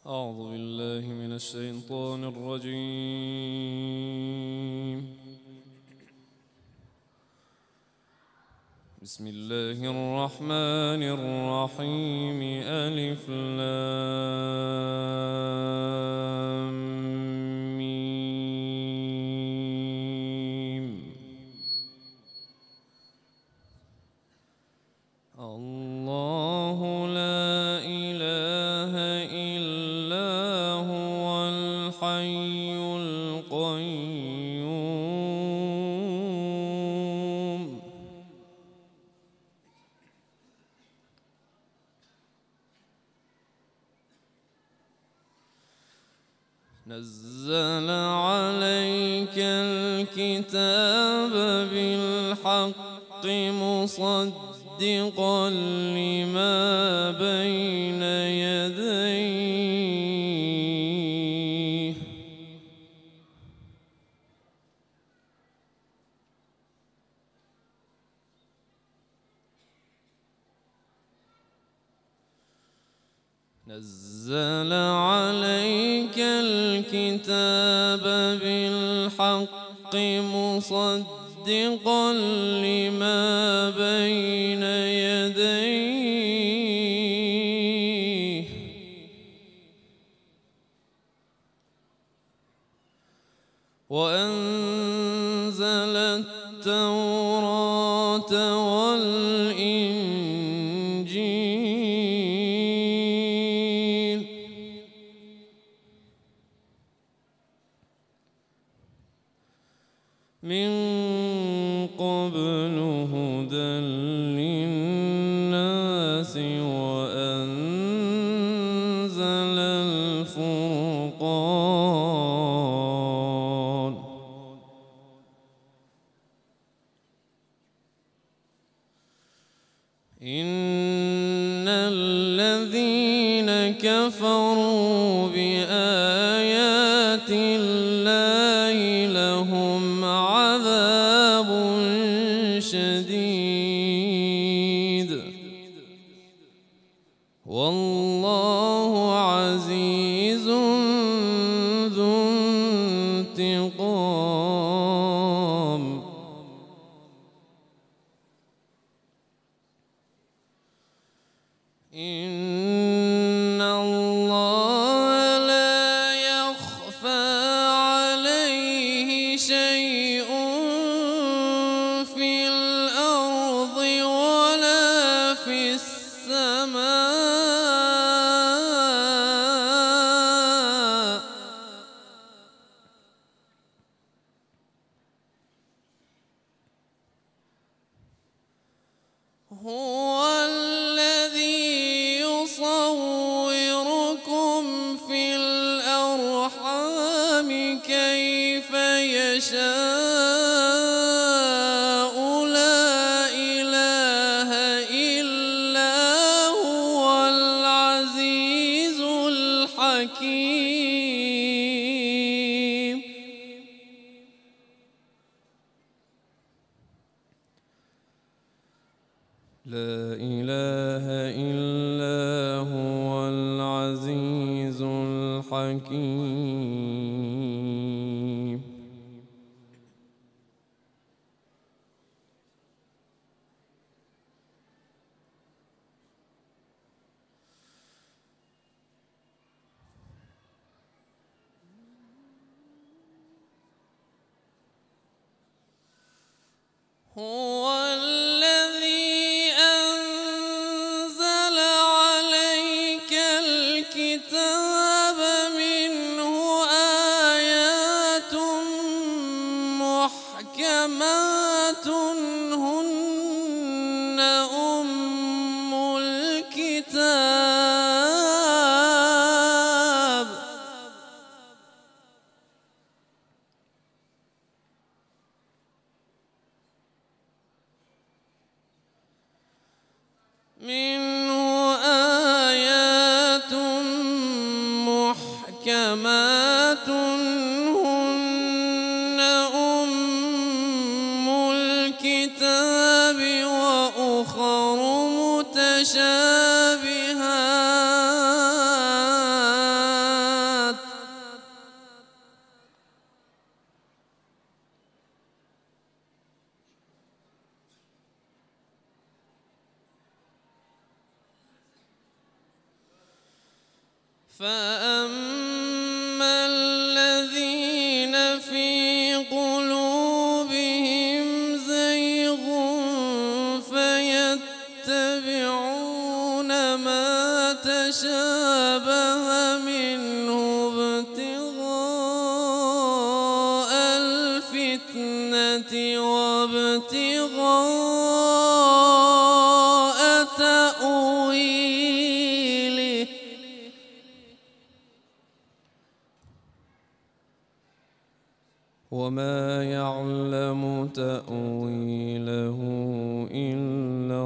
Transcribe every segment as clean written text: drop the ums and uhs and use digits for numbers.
أعوذ بالله من الشيطان الرجيم. بسم الله الرحمن الرحيم. ألف لام ميم. الله لا إله إلا هو الحي القيوم. نزل عليك الكتاب بالحق مصدقا لما بين يديه نزل عليك الكتاب بالحق مصدقا لما بين يديه وأنزل التوراة والإنجيل من قبل هدى للناس وأنزل الفرقان إن الذين كفروا بآيات الله لهم عذاب شديد والله عزيز ذو انتقام. إن الله لا يخفى عليه شيء في الأرض ولا في السماء. هو الذي يصوركم في الأرحام كيف يشاء لا إله إلا هو العزيز الحكيم. لا إله إلا هو العزيز الحكيم. هو الذي أنزل عليك الكتاب منه آيات محكمات هن أم الكتاب منه آيات محكمات هن أم الكتاب وأخر متشابهات فأما الذين في قلوبهم زيغ فيتبعون ما تشابه منه ابتغاء الفتنة وابتغاء تأويله وما يعلم تأويله إلا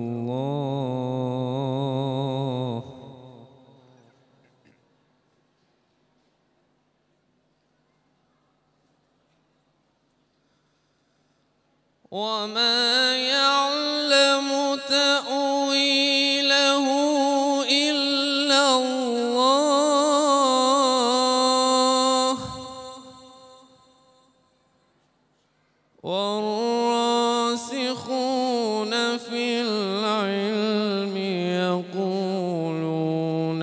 الله وما يعلم تأويله إلا الله والراسخون في العلم يقولون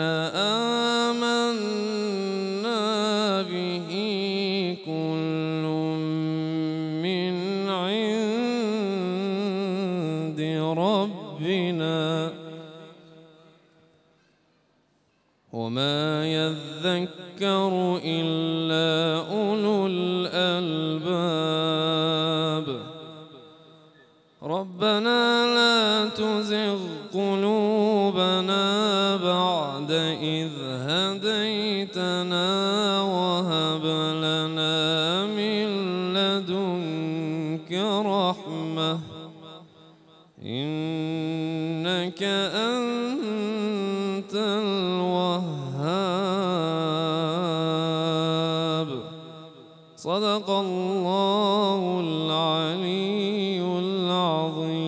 آمنا به كل من عند ربنا وما يذكر إلا أولو الألباب ربنا لا تزغ قلوبنا بعد إذ هديتنا وهب لنا من لدنك رحمة إنك أنت الوهاب صدق الله العلي العظيم.